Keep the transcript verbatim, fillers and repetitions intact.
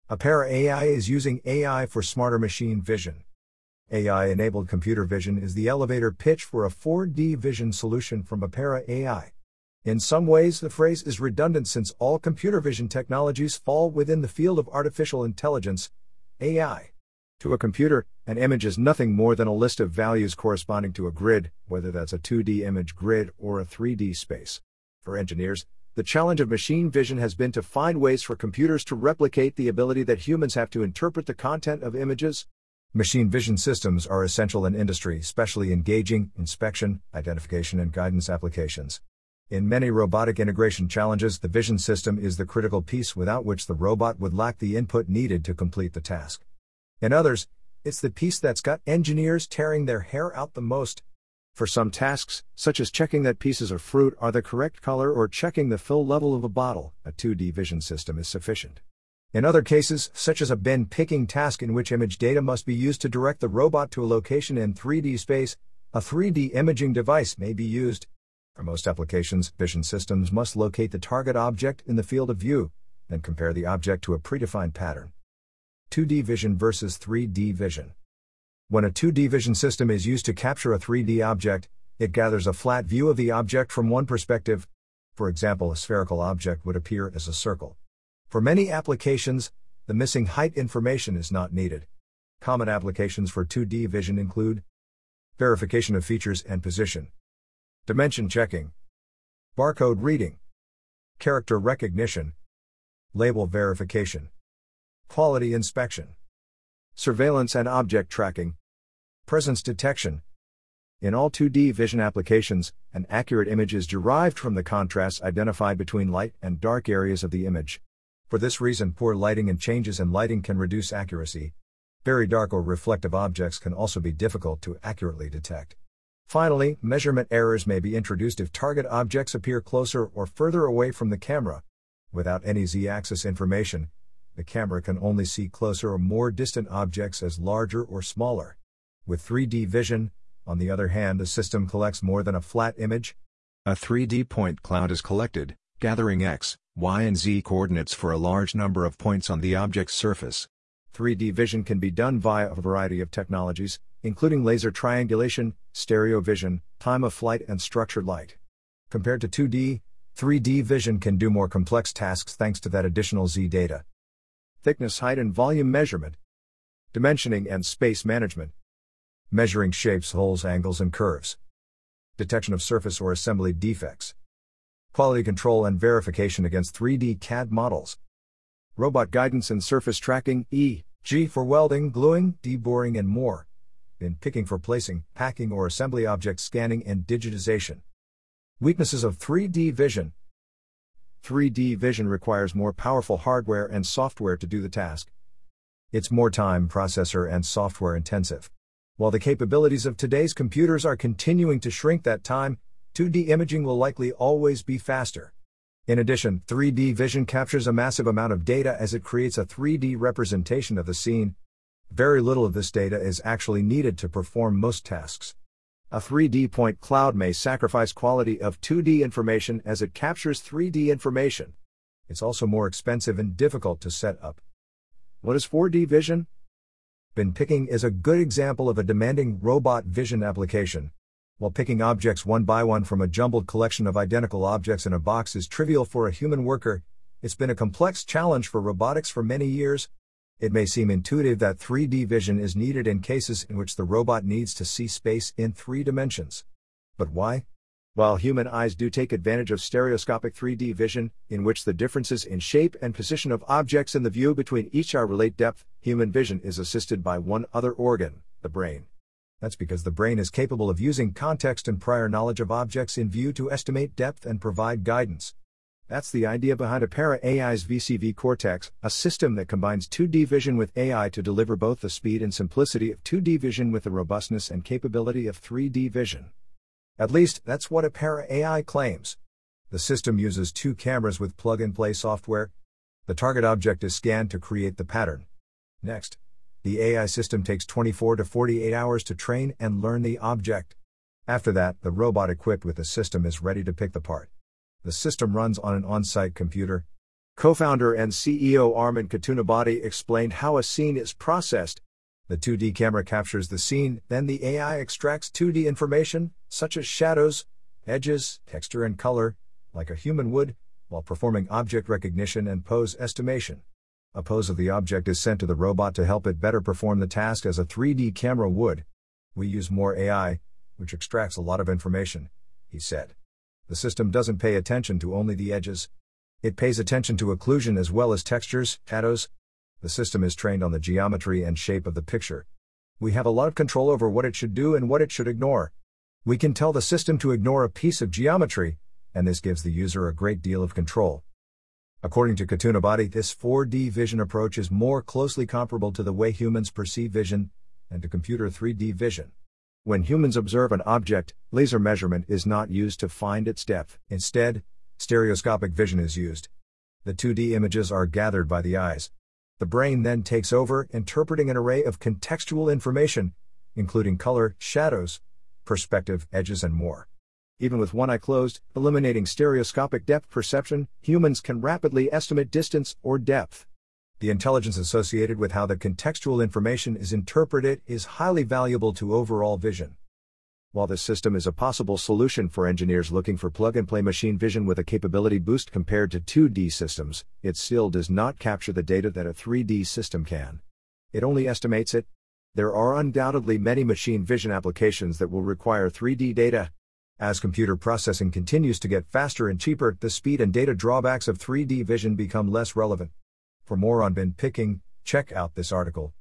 Apera A I is using A I for smarter machine vision. A I-enabled computer vision is the elevator pitch for a four D vision solution from Apera A I. In some ways, the phrase is redundant since all computer vision technologies fall within the field of artificial intelligence, A I. To a computer, an image is nothing more than a list of values corresponding to a grid, whether that's a two D image grid or a three D space. For engineers, the challenge of machine vision has been to find ways for computers to replicate the ability that humans have to interpret the content of images. Machine vision systems are essential in industry, especially in gauging, inspection, identification, and guidance applications. In many robotic integration challenges, the vision system is the critical piece without which the robot would lack the input needed to complete the task. In others, it's the piece that's got engineers tearing their hair out the most. For some tasks, such as checking that pieces of fruit are the correct color or checking the fill level of a bottle, a two D vision system is sufficient. In other cases, such as a bin picking task in which image data must be used to direct the robot to a location in three D space, a three D imaging device may be used. For most applications, vision systems must locate the target object in the field of view, then compare the object to a predefined pattern. two D vision versus three D vision. When a two D vision system is used to capture a three D object, it gathers a flat view of the object from one perspective. For example, a spherical object would appear as a circle. For many applications, the missing height information is not needed. Common applications for two D vision include verification of features and position, dimension checking, barcode reading, character recognition, label verification, quality inspection, surveillance and object tracking, presence detection. In all two D vision applications, an accurate image is derived from the contrasts identified between light and dark areas of the image. For this reason, poor lighting and changes in lighting can reduce accuracy. Very dark or reflective objects can also be difficult to accurately detect. Finally, measurement errors may be introduced if target objects appear closer or further away from the camera. Without any Z-axis information, the camera can only see closer or more distant objects as larger or smaller. With three D vision, on the other hand, the system collects more than a flat image. A three D point cloud is collected, gathering X, Y and Z coordinates for a large number of points on the object's surface. three D vision can be done via a variety of technologies, including laser triangulation, stereo vision, time of flight and structured light. Compared to two D, three D vision can do more complex tasks thanks to that additional Z data. Thickness, height and volume measurement, dimensioning and space management, measuring shapes, holes, angles and curves, detection of surface or assembly defects, quality control and verification against three D C A D models, robot guidance and surface tracking, for example for welding, gluing, deboring and more, bin picking for placing, packing or assembly object scanning and digitization. Weaknesses of three D vision. three D vision requires more powerful hardware and software to do the task. It's more time, processor and software intensive. While the capabilities of today's computers are continuing to shrink that time, two D imaging will likely always be faster. In addition, three D vision captures a massive amount of data as it creates a three D representation of the scene. Very little of this data is actually needed to perform most tasks. A three D point cloud may sacrifice quality of two D information as it captures three D information. It's also more expensive and difficult to set up. What is four D vision? Bin picking is a good example of a demanding robot vision application. While picking objects one by one from a jumbled collection of identical objects in a box is trivial for a human worker, it's been a complex challenge for robotics for many years. It may seem intuitive that three D vision is needed in cases in which the robot needs to see space in three dimensions. But why? While human eyes do take advantage of stereoscopic three D vision, in which the differences in shape and position of objects in the view between each are relate depth, human vision is assisted by one other organ, the brain. That's because the brain is capable of using context and prior knowledge of objects in view to estimate depth and provide guidance. That's the idea behind Apera A I's V C V Cortex, a system that combines two D vision with A I to deliver both the speed and simplicity of two D vision with the robustness and capability of three D vision. At least, that's what Apera A I claims. The system uses two cameras with plug-and-play software. The target object is scanned to create the pattern. Next, the A I system takes twenty-four to forty-eight hours to train and learn the object. After that, the robot equipped with the system is ready to pick the part. The system runs on an on-site computer. Co-founder and C E O Armin Ketunabadi explained how a scene is processed. The two D camera captures the scene, then the A I extracts two D information, such as shadows, edges, texture and color, like a human would, while performing object recognition and pose estimation. A pose of the object is sent to the robot to help it better perform the task as a three D camera would. We use more A I, which extracts a lot of information, he said. The system doesn't pay attention to only the edges. It pays attention to occlusion as well as textures, shadows. The system is trained on the geometry and shape of the picture. We have a lot of control over what it should do and what it should ignore. We can tell the system to ignore a piece of geometry, and this gives the user a great deal of control. According to Ketunabadi, this four D vision approach is more closely comparable to the way humans perceive vision and to computer three D vision. When humans observe an object, laser measurement is not used to find its depth. Instead, stereoscopic vision is used. The two D images are gathered by the eyes. The brain then takes over, interpreting an array of contextual information, including color, shadows, perspective, edges, and more. Even with one eye closed, eliminating stereoscopic depth perception, humans can rapidly estimate distance or depth. The intelligence associated with how the contextual information is interpreted is highly valuable to overall vision. While this system is a possible solution for engineers looking for plug-and-play machine vision with a capability boost compared to two D systems, it still does not capture the data that a three D system can. It only estimates it. There are undoubtedly many machine vision applications that will require three D data. As computer processing continues to get faster and cheaper, the speed and data drawbacks of three D vision become less relevant. For more on bin picking, check out this article.